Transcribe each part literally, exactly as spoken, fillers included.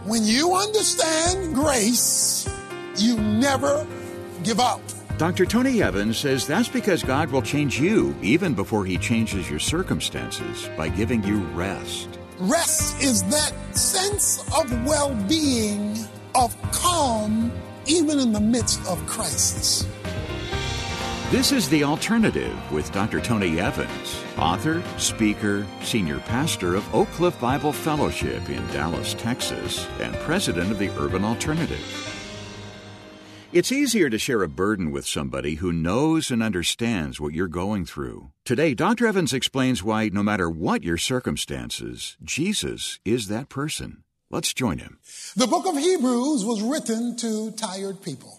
When you understand grace, you never give up. Doctor Tony Evans says that's because God will change you even before he changes your circumstances by giving you rest. Rest is that sense of well-being, of calm, even in the midst of crisis. This is The Alternative with Doctor Tony Evans, author, speaker, senior pastor of Oak Cliff Bible Fellowship in Dallas, Texas, and president of the Urban Alternative. It's easier to share a burden with somebody who knows and understands what you're going through. Today, Doctor Evans explains why no matter what your circumstances, Jesus is that person. Let's join him. The book of Hebrews was written to tired people.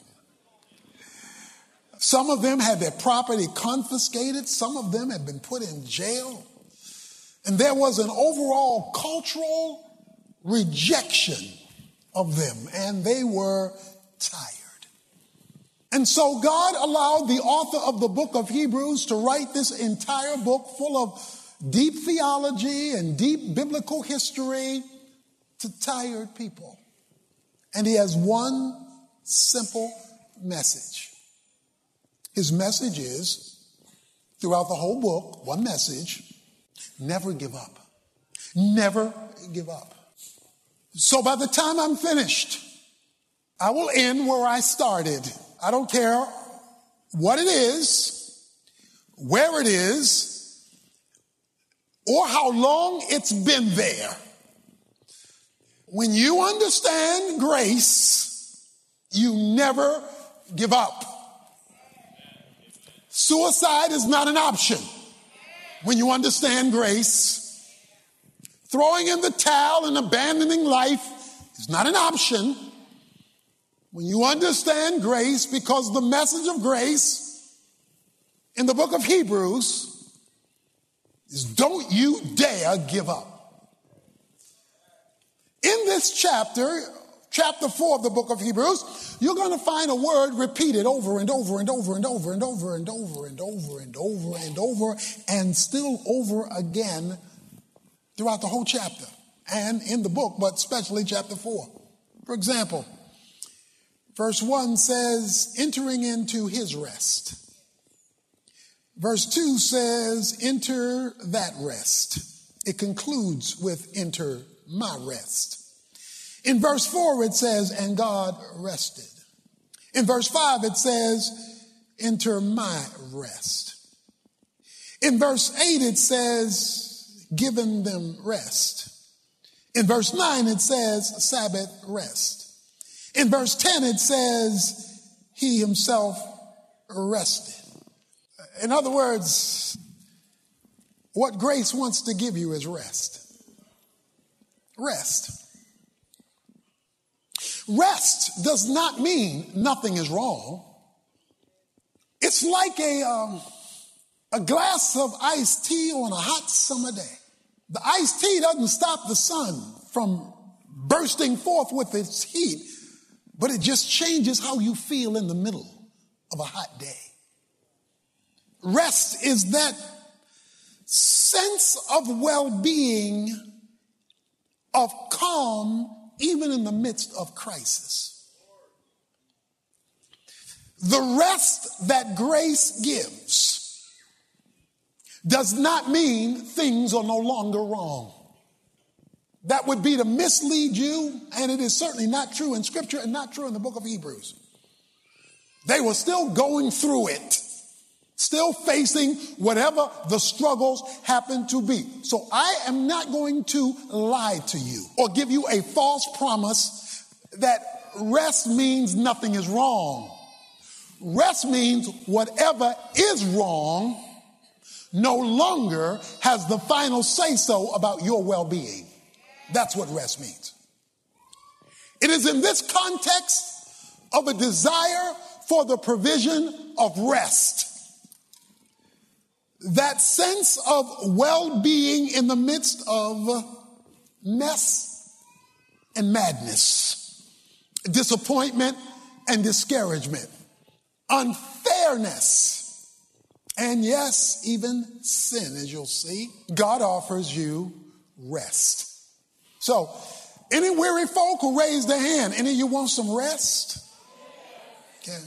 Some of them had their property confiscated. Some of them had been put in jail. And there was an overall cultural rejection of them, and they were tired. And so God allowed the author of the book of Hebrews to write this entire book full of deep theology and deep biblical history to tired people. And he has one simple message. His message is, throughout the whole book, one message: never give up. Never give up. So by the time I'm finished, I will end where I started. I don't care what it is, where it is, or how long it's been there. When you understand grace, you never give up. Suicide is not an option when you understand grace. Throwing in the towel and abandoning life is not an option when you understand grace, because the message of grace in the book of Hebrews is don't you dare give up. In this chapter, chapter four of the book of Hebrews, you're going to find a word repeated over and over and over and over and over and over and over and over and over and still over again throughout the whole chapter and in the book, but especially chapter four. For example, verse one says, entering into his rest. Verse two says, enter that rest. It concludes with enter my rest. In verse four, it says, and God rested. In verse five, it says, enter my rest. In verse eight, it says, given them rest. In verse nine, it says, Sabbath rest. In verse ten, it says, he himself rested. In other words, what grace wants to give you is rest. Rest. Rest does not mean nothing is wrong. It's like a, um, a glass of iced tea on a hot summer day. The iced tea doesn't stop the sun from bursting forth with its heat, but it just changes how you feel in the middle of a hot day. Rest is that sense of well-being, of calm, even in the midst of crisis. The rest that grace gives does not mean things are no longer wrong. That would be to mislead you, and it is certainly not true in Scripture and not true in the book of Hebrews. They were still going through it, still facing whatever the struggles happen to be. So I am not going to lie to you or give you a false promise that rest means nothing is wrong. Rest means whatever is wrong no longer has the final say-so about your well-being. That's what rest means. It is in this context of a desire for the provision of rest, that sense of well-being in the midst of mess and madness, disappointment and discouragement, unfairness, and yes, even sin, as you'll see. God offers you rest. So Any weary folk who raise their hand? Any of you want some rest? Okay.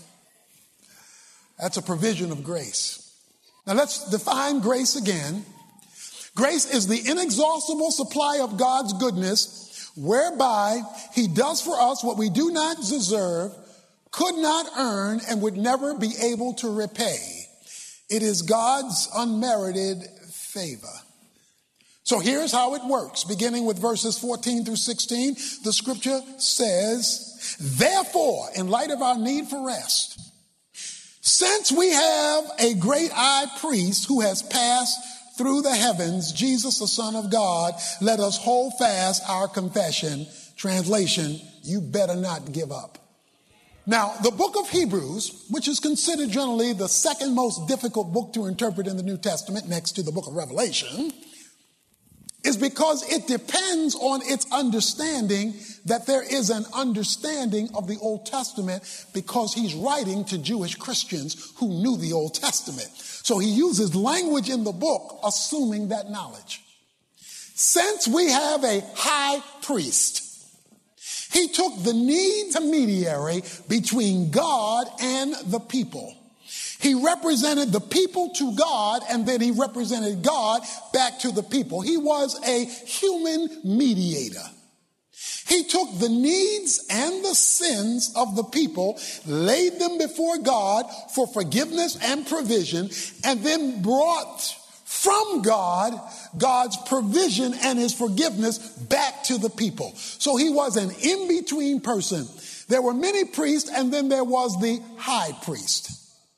That's a provision of grace. Now let's define grace again. Grace is the inexhaustible supply of God's goodness, whereby he does for us what we do not deserve, could not earn, and would never be able to repay. It is God's unmerited favor. So here's how it works. Beginning with verses fourteen through sixteen, the scripture says, therefore, in light of our need for rest, since we have a great high priest who has passed through the heavens, Jesus, the Son of God, let us hold fast our confession. Translation, you better not give up. Now, the book of Hebrews, which is considered generally the second most difficult book to interpret in the New Testament next to the book of Revelation, is because it depends on its understanding that there is an understanding of the Old Testament, because he's writing to Jewish Christians who knew the Old Testament. So he uses language in the book assuming that knowledge. Since we have a high priest, he took the need intermediary between God and the people. He represented the people to God, and then he represented God back to the people. He was a human mediator. He took the needs and the sins of the people, laid them before God for forgiveness and provision, and then brought from God God's provision and his forgiveness back to the people. So he was an in-between person. There were many priests, and then there was the high priest.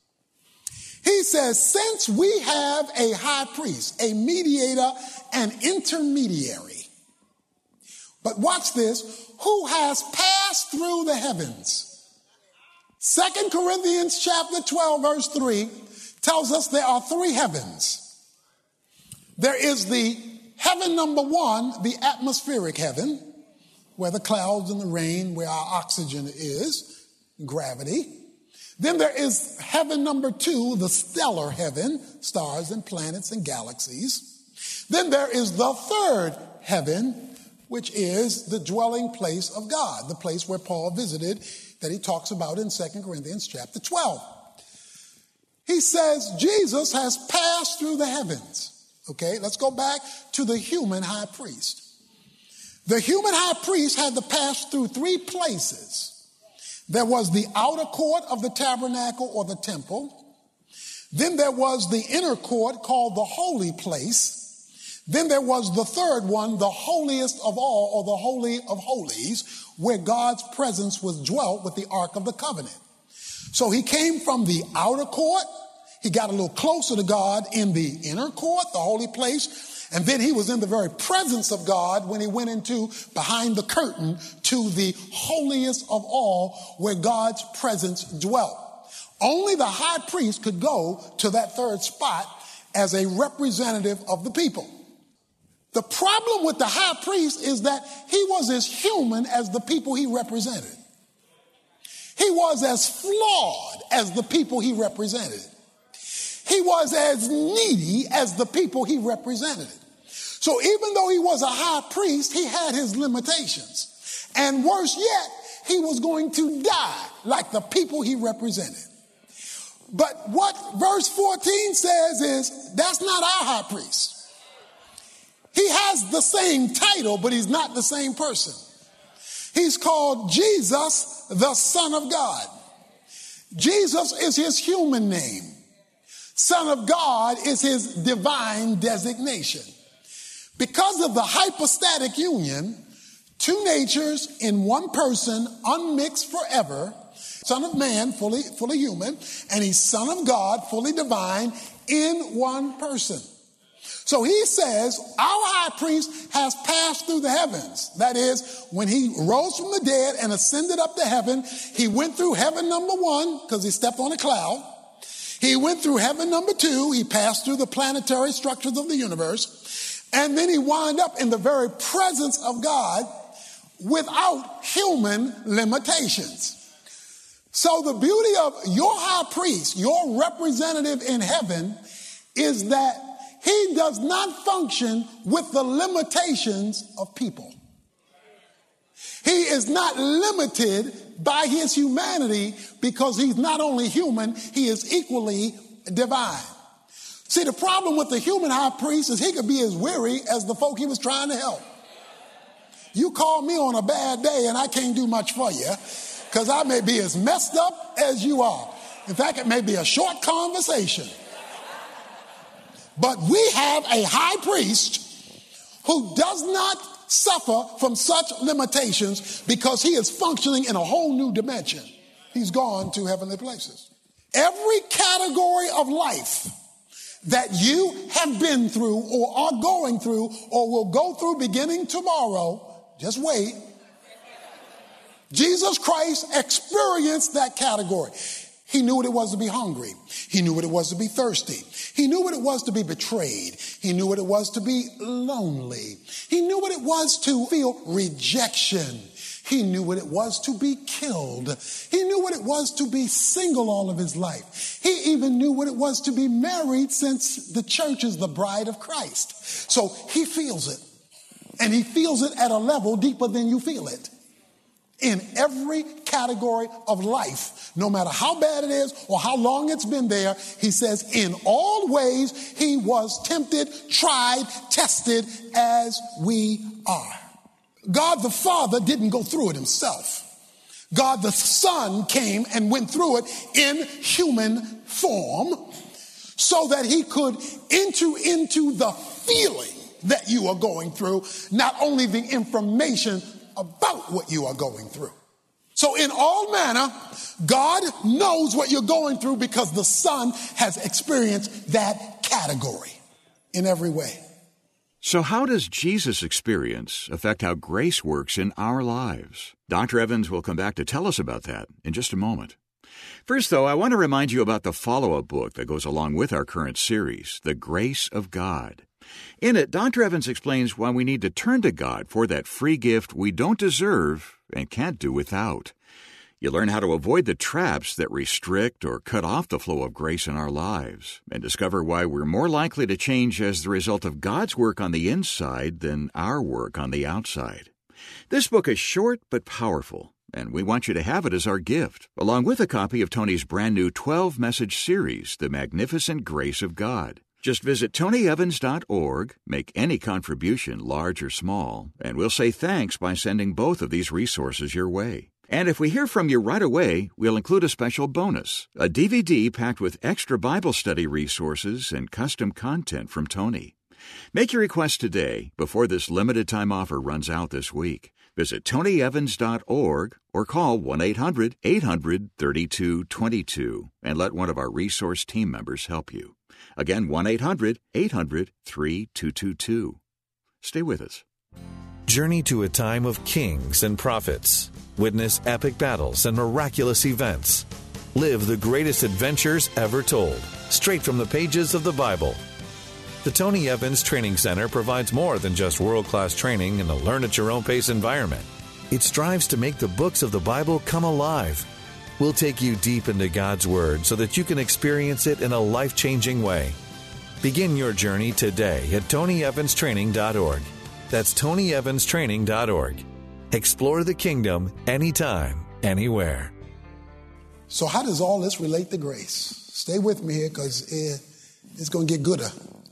He says, since we have a high priest, a mediator, an intermediary, but watch this, who has passed through the heavens. Second Corinthians chapter twelve, verse three tells us there are three heavens. There is the heaven number one, the atmospheric heaven, where the clouds and the rain, where our oxygen is, gravity. Then there is heaven number two, the stellar heaven, stars and planets and galaxies. Then there is the third heaven, which is the dwelling place of God, the place where Paul visited that he talks about in Second Corinthians chapter twelve. He says Jesus has passed through the heavens. Okay, let's go back to the human high priest. The human high priest had to pass through three places. There was the outer court of the tabernacle or the temple. Then there was the inner court called the holy place. Then there was the third one, the holiest of all, or the holy of holies, where God's presence was dwelt with the Ark of the Covenant. So he came from the outer court. He got a little closer to God in the inner court, the holy place. And then he was in the very presence of God when he went into behind the curtain to the holiest of all, where God's presence dwelt. Only the high priest could go to that third spot as a representative of the people. The problem with the high priest is that he was as human as the people he represented. He was as flawed as the people he represented. He was as needy as the people he represented. So even though he was a high priest, he had his limitations. And worse yet, he was going to die like the people he represented. But what verse fourteen says is, that's not our high priest. He has the same title, but he's not the same person. He's called Jesus, the Son of God. Jesus is his human name. Son of God is his divine designation. Because of the hypostatic union, two natures in one person, unmixed forever, Son of Man, fully, fully human, and he's Son of God, fully divine, in one person. So he says, our high priest has passed through the heavens. That is, when he rose from the dead and ascended up to heaven, he went through heaven number one, because he stepped on a cloud. He went through heaven number two. He passed through the planetary structures of the universe. And then he wound up in the very presence of God without human limitations. So the beauty of your high priest, your representative in heaven, is that he does not function with the limitations of people. is not limited by his humanity because he's not only human, he is equally divine. See, the problem with the human high priest is he could be as weary as the folk he was trying to help. You call me on a bad day and I can't do much for you because I may be as messed up as you are. In fact, it may be a short conversation. But we have a high priest who does not suffer from such limitations because he is functioning in a whole new dimension. He's gone to heavenly places. Every category of life that you have been through or are going through or will go through beginning tomorrow, just wait. Jesus Christ experienced that category. He knew what it was to be hungry. He knew what it was to be thirsty. He knew what it was to be betrayed. He knew what it was to be lonely. He knew what it was to feel rejection. He knew what it was to be killed. He knew what it was to be single all of his life. He even knew what it was to be married, since the church is the bride of Christ. So he feels it. And he feels it at a level deeper than you feel it. In every category of life, no matter how bad it is or how long it's been there, he says, in all ways he was tempted, tried, tested as we are. God the Father didn't go through it himself. God the Son came and went through it in human form so that he could enter into the feeling that you are going through, not only the information about what you are going through. So in all manner, God knows what you're going through because the Son has experienced that category in every way. So how does Jesus' experience affect how grace works in our lives? Doctor Evans will come back to tell us about that in just a moment. First, though, I want to remind you about the follow-up book that goes along with our current series, The Grace of God. In it, Doctor Evans explains why we need to turn to God for that free gift we don't deserve and can't do without. You learn how to avoid the traps that restrict or cut off the flow of grace in our lives, and discover why we're more likely to change as the result of God's work on the inside than our work on the outside. This book is short but powerful, and we want you to have it as our gift, along with a copy of Tony's brand new twelve-message series, The Magnificent Grace of God. Just visit tony evans dot org, make any contribution, large or small, and we'll say thanks by sending both of these resources your way. And if we hear from you right away, we'll include a special bonus, a D V D packed with extra Bible study resources and custom content from Tony. Make your request today before this limited time offer runs out this week. Visit tony evans dot org or call one eight hundred eight hundred thirty-two twenty-two and let one of our resource team members help you. Again, one eight hundred eight hundred thirty-two twenty-two. Stay with us. Journey to a time of kings and prophets. Witness epic battles and miraculous events. Live the greatest adventures ever told, straight from the pages of the Bible. The Tony Evans Training Center provides more than just world-class training in a learn-at-your-own-pace environment. It strives to make the books of the Bible come alive. We'll take you deep into God's Word so that you can experience it in a life-changing way. Begin your journey today at tony evans training dot org. That's tony evans training dot org. Explore the kingdom anytime, anywhere. So how does all this relate to grace? Stay with me here because it, it's going to get gooder.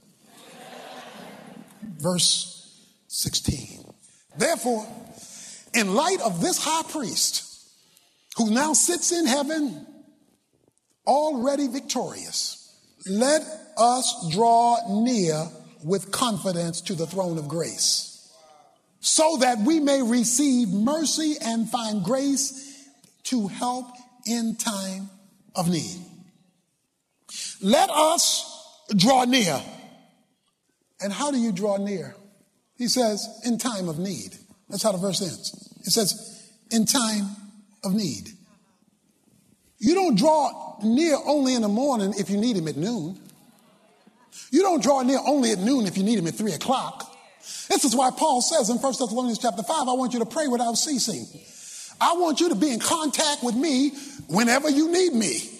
Verse sixteen. Therefore, in light of this high priest who now sits in heaven already victorious, let us draw near with confidence to the throne of grace, so that we may receive mercy and find grace to help in time of need. Let us draw near. And how do you draw near? He says, in time of need. That's how the verse ends. It says, in time of need. You don't draw near only in the morning if you need him at noon. You don't draw near only at noon if you need him at three o'clock. This is why Paul says in First Thessalonians chapter five, I want you to pray without ceasing. I want you to be in contact with me whenever you need me.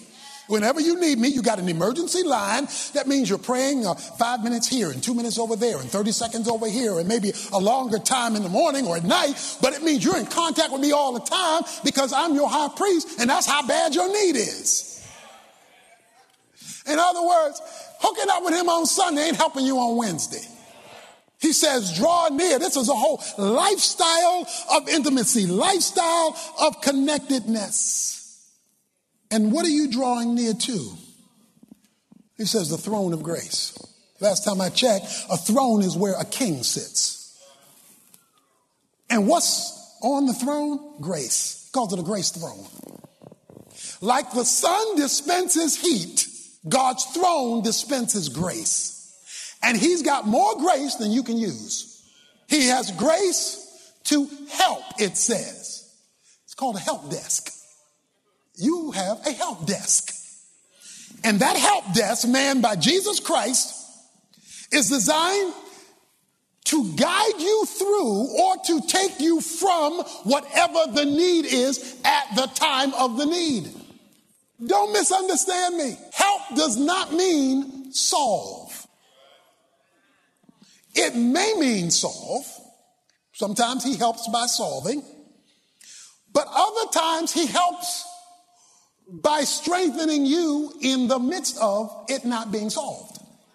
Whenever you need me, you got an emergency line. That means you're praying uh, five minutes here and two minutes over there and thirty seconds over here and maybe a longer time in the morning or at night. But it means you're in contact with me all the time because I'm your high priest, and that's how bad your need is. In other words, hooking up with him on Sunday ain't helping you on Wednesday. He says, draw near. This is a whole lifestyle of intimacy, lifestyle of connectedness. And what are you drawing near to? He says the throne of grace. Last time I checked, a throne is where a king sits. And what's on the throne? Grace. He calls it a grace throne. Like the sun dispenses heat, God's throne dispenses grace. And he's got more grace than you can use. He has grace to help, it says. It's called a help desk. You have a help desk. And that help desk, manned by Jesus Christ, is designed to guide you through or to take you from whatever the need is at the time of the need. Don't misunderstand me. Help does not mean solve. It may mean solve. Sometimes he helps by solving. But other times he helps by strengthening you in the midst of it not being solved.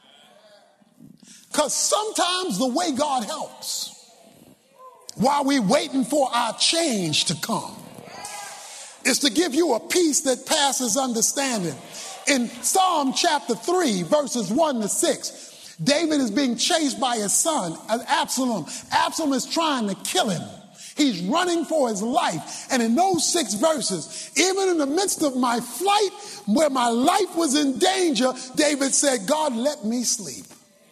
Because sometimes the way God helps, while we're waiting for our change to come, is to give you a peace that passes understanding. In Psalm chapter three, verses one to six, David is being chased by his son, Absalom. Absalom is trying to kill him. He's running for his life. And in those six verses, even in the midst of my flight, where my life was in danger, David said, God, let me sleep.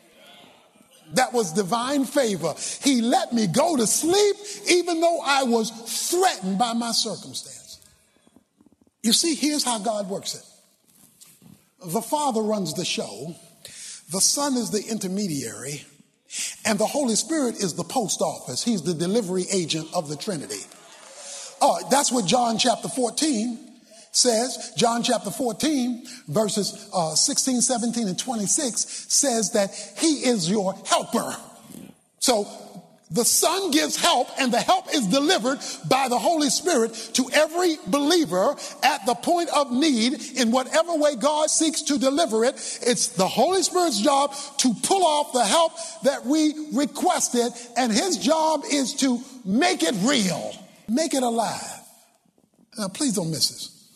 That was divine favor. He let me go to sleep, even though I was threatened by my circumstance. You see, here's how God works it. The Father runs the show. The Son is the intermediary. And the Holy Spirit is the post office. He's the delivery agent of the Trinity. Oh, that's what John chapter fourteen says. John chapter fourteen, verses uh, sixteen, seventeen, and twenty-six says that he is your helper. So the Son gives help, and the help is delivered by the Holy Spirit to every believer at the point of need in whatever way God seeks to deliver it. It's the Holy Spirit's job to pull off the help that we requested, and his job is to make it real, make it alive. Now, please don't miss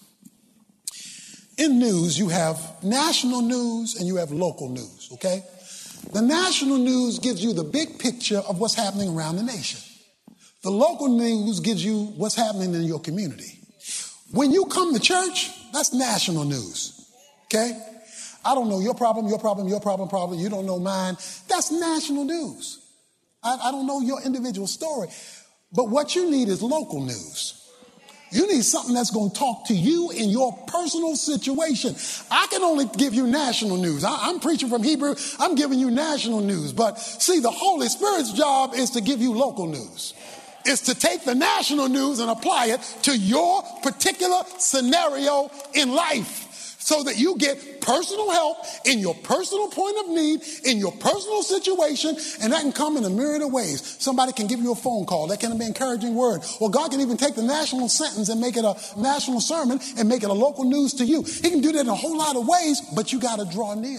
this. In news, you have national news and you have local news, okay? The national news gives you the big picture of what's happening around the nation. The local news gives you what's happening in your community. When you come to church, that's national news, okay? I don't know your problem, your problem, your problem, problem. You don't know mine. That's national news. I, I don't know your individual story. But what you need is local news. You need something that's going to talk to you in your personal situation. I can only give you national news. I, I'm preaching from Hebrew. I'm giving you national news. But see, the Holy Spirit's job is to give you local news. It's to take the national news and apply it to your particular scenario in life, so that you get personal help in your personal point of need, in your personal situation, and that can come in a myriad of ways. Somebody can give you a phone call. That can be an encouraging word. Or God can even take the national sentence and make it a national sermon and make it a local news to you. He can do that in a whole lot of ways, but you got to draw near.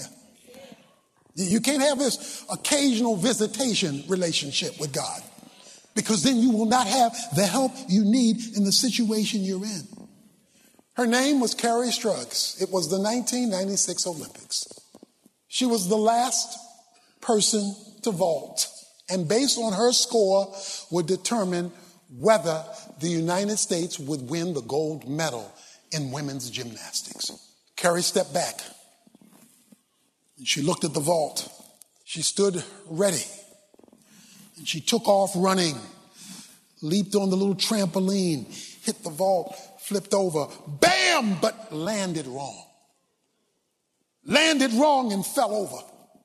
You can't have this occasional visitation relationship with God, because then you will not have the help you need in the situation you're in. Her name was Carrie Struggs. It was the nineteen ninety-six Olympics. She was the last person to vault, and based on her score would determine whether the United States would win the gold medal in women's gymnastics. Carrie stepped back, and she looked at the vault. She stood ready, and she took off running, leaped on the little trampoline, hit the vault, flipped over, bam, but landed wrong. Landed wrong and fell over.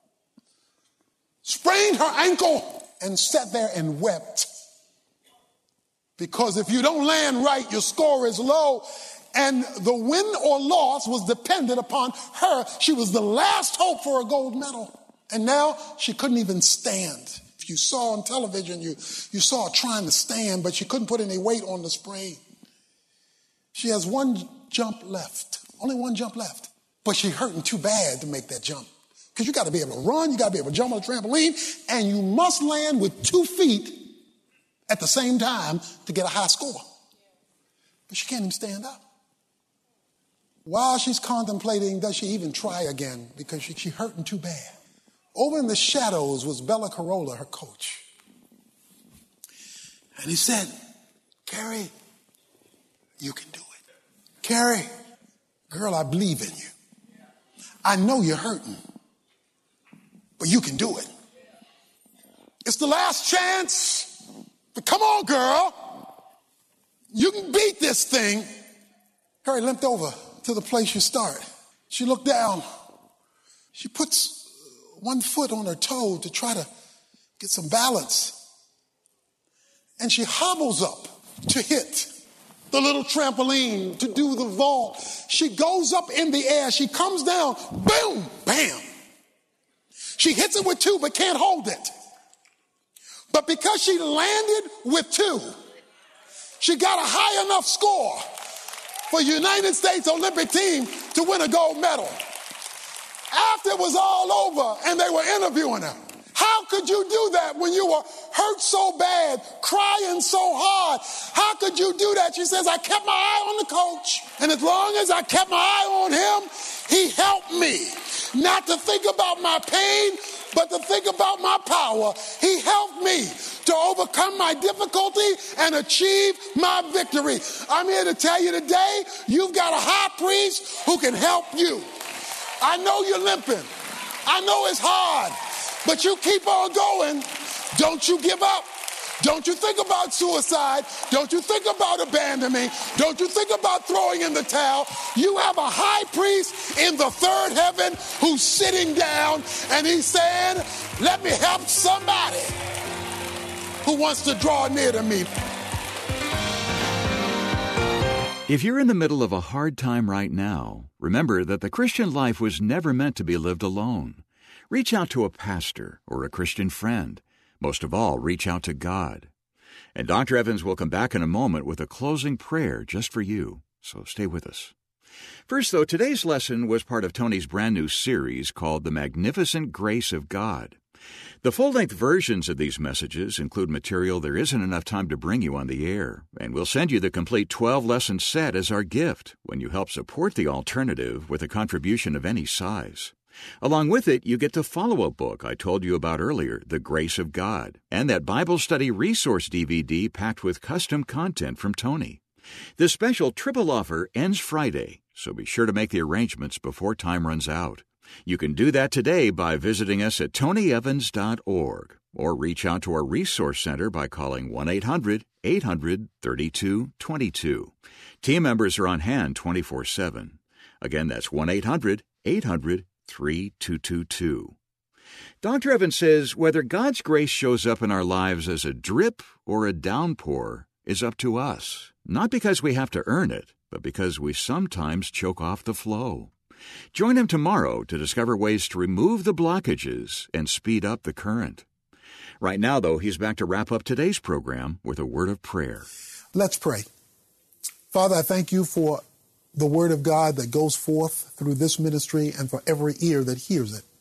Sprained her ankle and sat there and wept. Because if you don't land right, your score is low. And the win or loss was dependent upon her. She was the last hope for a gold medal. And now she couldn't even stand. If you saw on television, you, you saw her trying to stand, but she couldn't put any weight on the spray. She has one jump left, only one jump left. But she's hurting too bad to make that jump. Because you got to be able to run, you got to be able to jump on a trampoline, and you must land with two feet at the same time to get a high score. But she can't even stand up. While she's contemplating, does she even try again? Because she, she's hurting too bad. Over in the shadows was Bella Carolla, her coach. And he said, Carrie, you can do it. Carrie, girl, I believe in you. I know you're hurting, but you can do it. It's the last chance. But come on, girl. You can beat this thing. Carrie limped over to the place you start. She looked down. She puts one foot on her toe to try to get some balance. And she hobbles up to hit the little trampoline, to do the vault. She goes up in the air. She comes down. Boom, bam. She hits it with two, but can't hold it. But because she landed with two, she got a high enough score for the United States Olympic team to win a gold medal. After it was all over and they were interviewing her, how could you do that when you were hurt so bad, crying so hard? How could you do that? She says, I kept my eye on the coach. And as long as I kept my eye on him, he helped me not to think about my pain, but to think about my power. He helped me to overcome my difficulty and achieve my victory. I'm here to tell you today, you've got a high priest who can help you. I know you're limping. I know it's hard, but you keep on going. Don't you give up. Don't you think about suicide. Don't you think about abandoning. Don't you think about throwing in the towel. You have a high priest in the third heaven who's sitting down and he's saying, let me help somebody who wants to draw near to me. If you're in the middle of a hard time right now, remember that the Christian life was never meant to be lived alone. Reach out to a pastor or a Christian friend. Most of all, reach out to God. And Doctor Evans will come back in a moment with a closing prayer just for you, so stay with us. First, though, today's lesson was part of Tony's brand new series called The Magnificent Grace of God. The full-length versions of these messages include material there isn't enough time to bring you on the air, and we'll send you the complete twelve-lesson set as our gift when you help support the alternative with a contribution of any size. Along with it, you get the follow-up book I told you about earlier, The Grace of God, and that Bible study resource D V D packed with custom content from Tony. This special triple offer ends Friday, so be sure to make the arrangements before time runs out. You can do that today by visiting us at tony evans dot org or reach out to our Resource Center by calling one eight hundred eight hundred thirty-two twenty-two. Team members are on hand twenty-four seven. Again, that's one eight hundred eight hundred three two two two. Doctor Evans says whether God's grace shows up in our lives as a drip or a downpour is up to us, not because we have to earn it, but because we sometimes choke off the flow. Join him tomorrow to discover ways to remove the blockages and speed up the current. Right now, though, he's back to wrap up today's program with a word of prayer. Let's pray. Father, I thank you for the word of God that goes forth through this ministry and for every ear that hears it.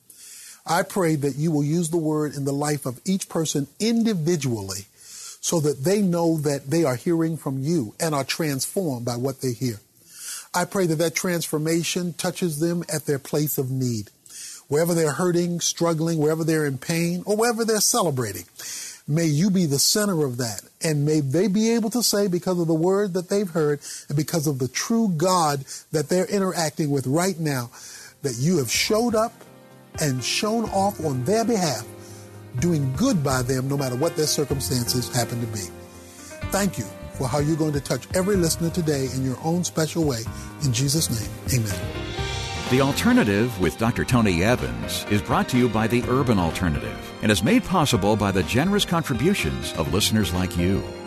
I pray that you will use the word in the life of each person individually so that they know that they are hearing from you and are transformed by what they hear. I pray that that transformation touches them at their place of need. Wherever they're hurting, struggling, wherever they're in pain, or wherever they're celebrating, may you be the center of that. And may they be able to say, because of the word that they've heard and because of the true God that they're interacting with right now, that you have showed up and shown off on their behalf, doing good by them no matter what their circumstances happen to be. Thank you for how you're going to touch every listener today in your own special way. In Jesus' name, amen. The Alternative with Doctor Tony Evans is brought to you by the Urban Alternative and is made possible by the generous contributions of listeners like you.